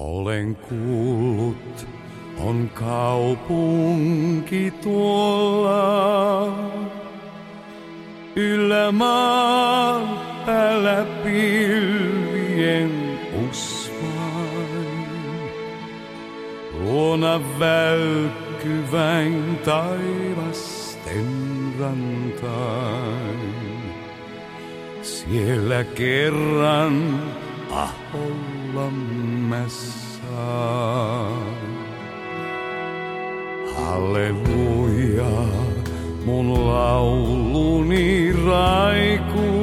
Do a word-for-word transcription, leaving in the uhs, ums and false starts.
Olen kuullut, on kaupunki tuolla, yllä maan päällä pilvien usvain. Luona välkkyväin taivasten rantain. Siellä kerran Aholla mä saan. Halleluja, mun lauluni raikuu.